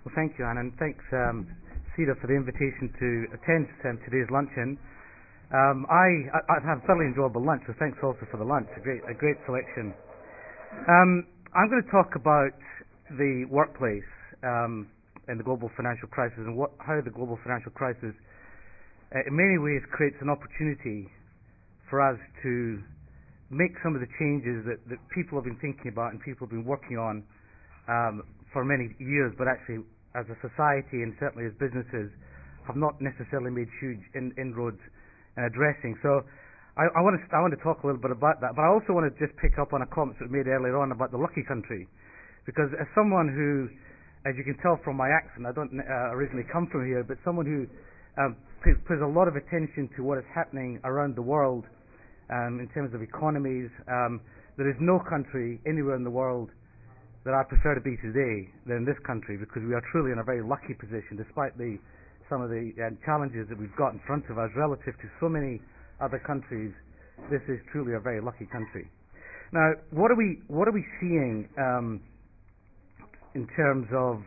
Well, thank you, Anne, and thanks, CEDA, for the invitation to attend today's luncheon. I had a thoroughly enjoyable lunch, so thanks also for the lunch. A great selection. I'm going to talk about the workplace and the global financial crisis, and how the global financial crisis, in many ways, creates an opportunity for us to make some of the changes that people have been thinking about and people have been working on for many years, but actually, as a society and certainly as businesses, have not necessarily made huge inroads in addressing. So I want to talk a little bit about that, but I also want to just pick up on a comment that was made earlier on about the lucky country, because as someone who, as you can tell from my accent, I don't originally come from here, but someone who pays a lot of attention to what is happening around the world in terms of economies, there is no country anywhere in the world that I prefer to be today than this country, because we are truly in a very lucky position, despite some of the challenges that we've got in front of us relative to so many other countries. This is truly a very lucky country. Now, what are we seeing in terms of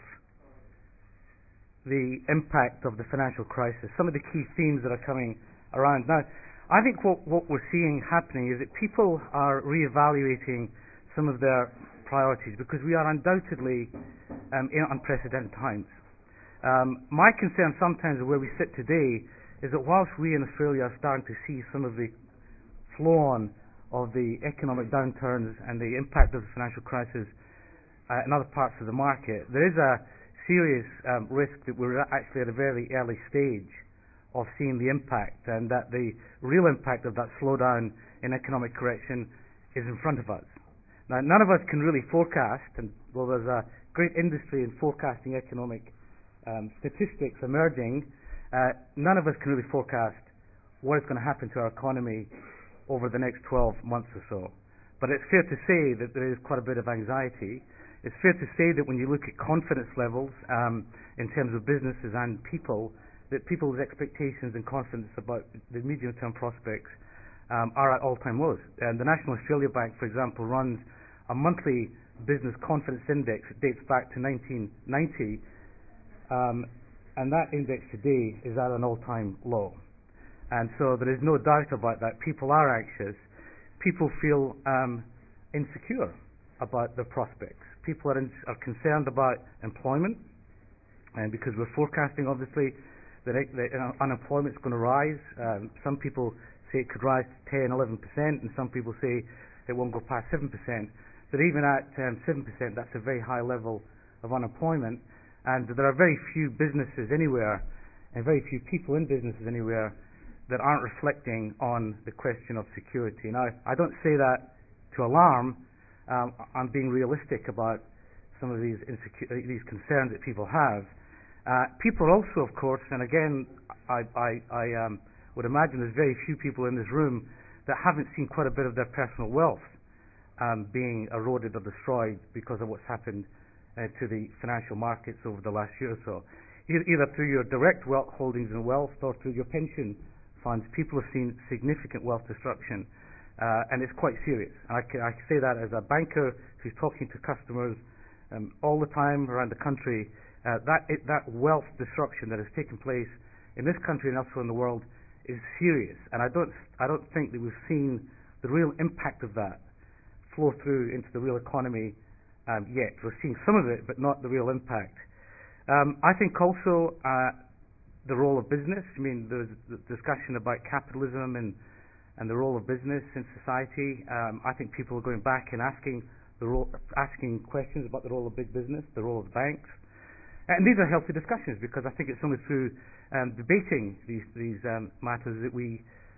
the impact of the financial crisis? Some of the key themes that are coming around. Now, I think what we're seeing happening is that people are reevaluating some of their priorities, because we are undoubtedly in unprecedented times. My concern sometimes where we sit today is that whilst we in Australia are starting to see some of the flow-on of the economic downturns and the impact of the financial crisis in other parts of the market, there is a serious risk that we're actually at a very early stage of seeing the impact, and that the real impact of that slowdown in economic correction is in front of us. Now, none of us can really forecast, and well, there's a great industry in forecasting economic statistics emerging. None of us can really forecast what is going to happen to our economy over the next 12 months or so. But it's fair to say that there is quite a bit of anxiety. It's fair to say that when you look at confidence levels in terms of businesses and people, that people's expectations and confidence about the medium-term prospects are at all-time lows. And the National Australia Bank, for example, runs a monthly business confidence index that dates back to 1990, and that index today is at an all-time low. And so there is no doubt about that. People are anxious. People feel insecure about their prospects. People are concerned about employment, and because we're forecasting, obviously, that unemployment is going to rise. Some people say it could rise to 10, 11%, and some people say it won't go past 7%. But even at 7%, that's a very high level of unemployment, and there are very few businesses anywhere, and very few people in businesses anywhere, that aren't reflecting on the question of security. Now, I don't say that to alarm. I'm being realistic about some of these concerns that people have. People also, of course, and again, I would imagine there's very few people in this room that haven't seen quite a bit of their personal wealth being eroded or destroyed because of what's happened to the financial markets over the last year or so. Either through your direct wealth holdings and wealth or through your pension funds, people have seen significant wealth destruction, and it's quite serious. And I can say that as a banker who's talking to customers all the time around the country. That wealth destruction that has taken place in this country and elsewhere in the world is serious, and I don't think that we've seen the real impact of that flow through into the real economy yet. We're seeing some of it, but not the real impact. I think also the role of business. I mean, there's the discussion about capitalism and the role of business in society. I think people are going back and asking questions about the role of big business, the role of banks. And these are healthy discussions, because I think it's only through debating these matters that we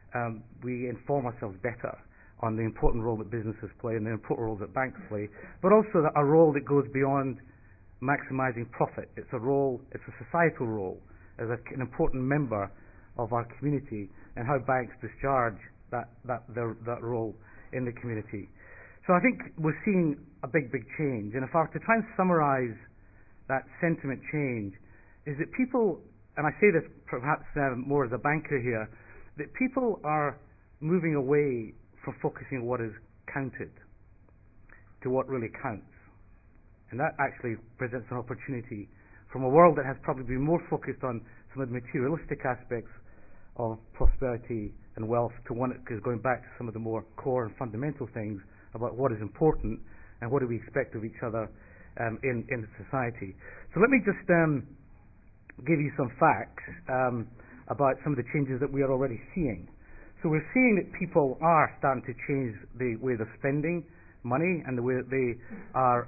inform ourselves better on the important role that businesses play and the important role that banks play, but also a role that goes beyond maximizing profit. It's a societal role as an important member of our community, and how banks discharge that role in the community. So I think we're seeing a big change, and if I were to try and summarize that sentiment change, is that people, and I say this perhaps more as a banker here, that people are moving away from focusing on what is counted to what really counts. And that actually presents an opportunity from a world that has probably been more focused on some of the materialistic aspects of prosperity and wealth to one that is going back to some of the more core and fundamental things about what is important and what do we expect of each other in society. So let me just give you some facts about some of the changes that we are already seeing. So we're seeing that people are starting to change the way they're spending money and the way that they are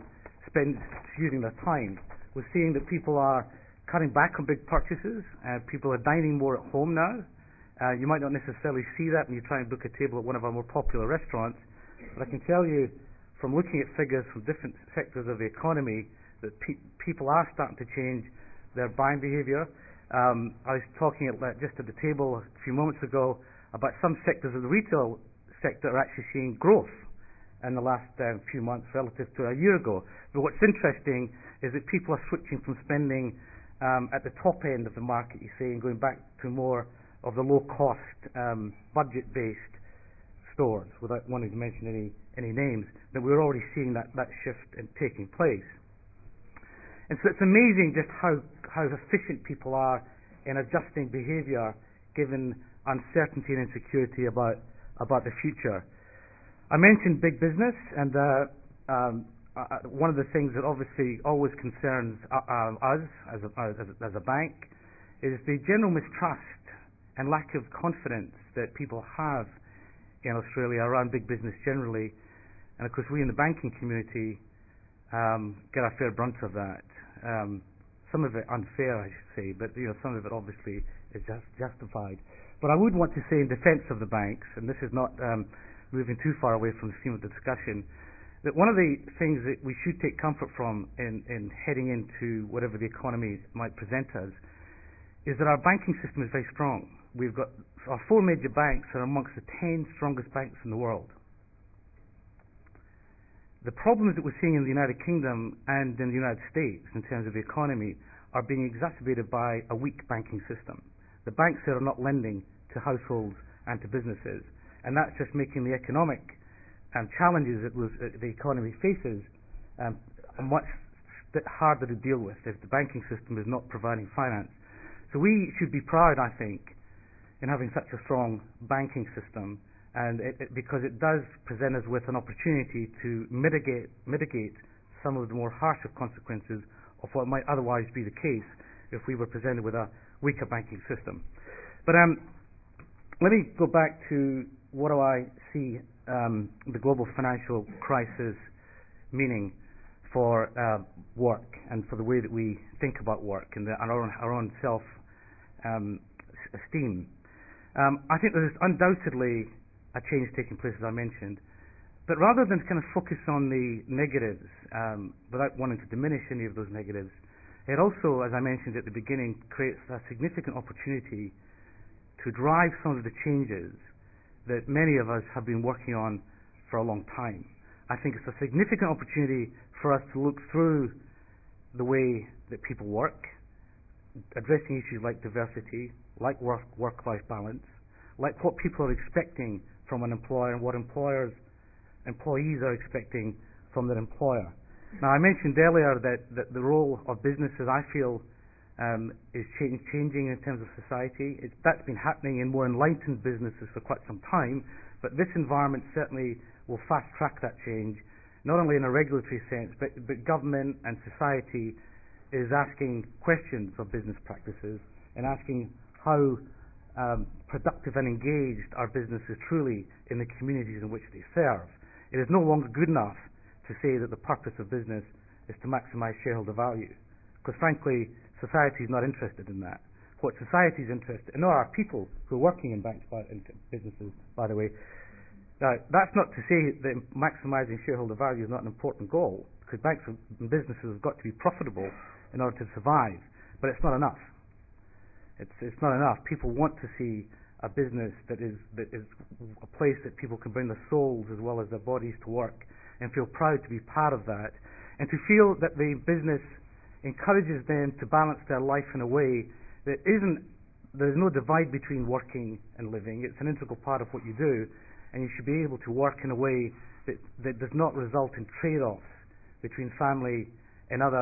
using their time. We're seeing that people are cutting back on big purchases. People are dining more at home now. You might not necessarily see that when you try and book a table at one of our more popular restaurants, but I can tell you from looking at figures from different sectors of the economy that people are starting to change their buying behavior. I was talking just at the table a few moments ago about some sectors of the retail sector are actually seeing growth in the last few months relative to a year ago. But what's interesting is that people are switching from spending at the top end of the market, you say, and going back to more of the low-cost, budget-based stores, without wanting to mention any names, that we're already seeing that shift taking place. And so it's amazing just how efficient people are in adjusting behavior given uncertainty and insecurity about the future. I mentioned big business, and one of the things that obviously always concerns us as a bank is the general mistrust and lack of confidence that people have in Australia around big business generally. And of course we in the banking community get a fair brunt of that. Some of it unfair, I should say, but some of it obviously is justified. But I would want to say in defence of the banks, and this is not moving too far away from the theme of the discussion, that one of the things that we should take comfort from in heading into whatever the economy might present us is that our banking system is very strong. We've got our 4 major banks are amongst the 10 strongest banks in the world. The problems that we're seeing in the United Kingdom and in the United States in terms of the economy are being exacerbated by a weak banking system. The banks there are not lending to households and to businesses, and that's just making the economic challenges that the economy faces much harder to deal with if the banking system is not providing finance. So we should be proud, I think, in having such a strong banking system, and because it does present us with an opportunity to mitigate some of the more harsher consequences of what might otherwise be the case if we were presented with a weaker banking system. But let me go back to what do I see the global financial crisis meaning for work and for the way that we think about work and our own self-esteem. I think there's undoubtedly a change taking place, as I mentioned, but rather than kind of focus on the negatives without wanting to diminish any of those negatives, it also, as I mentioned at the beginning, creates a significant opportunity to drive some of the changes that many of us have been working on for a long time. I think it's a significant opportunity for us to look through the way that people work, addressing issues like diversity, like work-life balance, like what people are expecting from an employer and what employees are expecting from their employer. Now, I mentioned earlier that the role of businesses, I feel, is changing in terms of society. That's been happening in more enlightened businesses for quite some time, but this environment certainly will fast-track that change, not only in a regulatory sense, but government and society is asking questions of business practices and asking how productive and engaged our businesses truly in the communities in which they serve. It is no longer good enough to say that the purpose of business is to maximize shareholder value, because frankly, society is not interested in that. What society is interested in, nor are people who are working in banks in businesses, by the way. Now, that's not to say that maximizing shareholder value is not an important goal, because banks and businesses have got to be profitable in order to survive, but it's not enough. It's not enough. People want to see a business that is a place that people can bring their souls as well as their bodies to work and feel proud to be part of that, and to feel that the business encourages them to balance their life in a way that there's no divide between working and living. It's an integral part of what you do, and you should be able to work in a way that does not result in trade-offs between family and other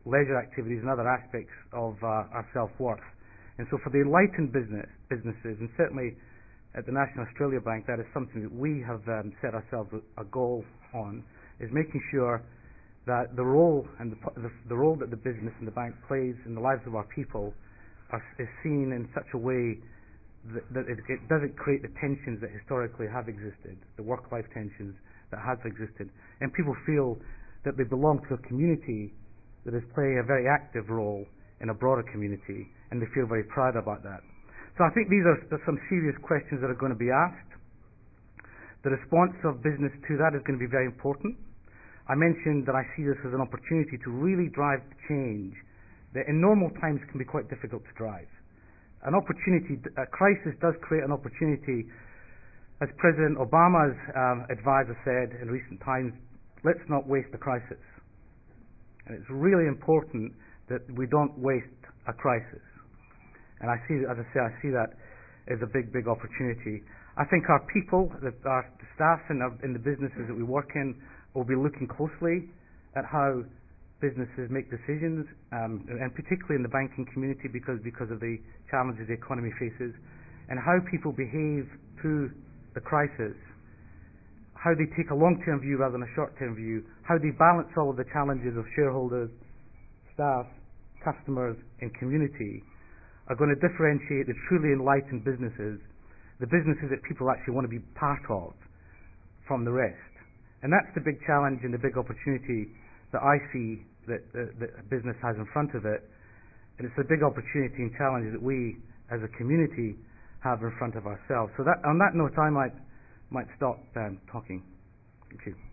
leisure activities and other aspects of our self-worth. And so for the enlightened businesses, and certainly at the National Australia Bank, that is something that we have set ourselves a goal on, is making sure that the role and the role that the business and the bank plays in the lives of our people is seen in such a way that it doesn't create the tensions that historically have existed, the work-life tensions that have existed, and people feel that they belong to a community that is playing a very active role in a broader community, and they feel very proud about that. So I think these are some serious questions that are going to be asked. The response of business to that is going to be very important. I mentioned that I see this as an opportunity to really drive change that in normal times can be quite difficult to drive. A crisis does create an opportunity. As President Obama's advisor said in recent times, let's not waste a crisis. And it's really important that we don't waste a crisis. And I see, as I say, I see that as a big, big opportunity. I think our people, our staff in the businesses that we work in, will be looking closely at how businesses make decisions, and particularly in the banking community because of the challenges the economy faces, and how people behave through the crisis, how they take a long-term view rather than a short-term view, how they balance all of the challenges of shareholders, staff, customers, and community, are going to differentiate the truly enlightened businesses, the businesses that people actually want to be part of, from the rest. And that's the big challenge and the big opportunity that I see that business has in front of it. And it's a big opportunity and challenge that we, as a community, have in front of ourselves. So that, on that note, I might stop talking. Thank you.